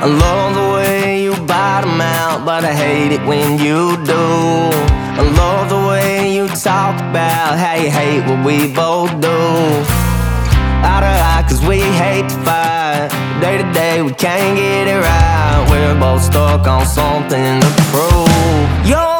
I love the way you bottom out, but I hate it when you do. I love the way you talk about how you hate what we both do. Eye to eye, cause we hate to fight. Day to day, we can't get it right. We're both stuck on something to prove. You're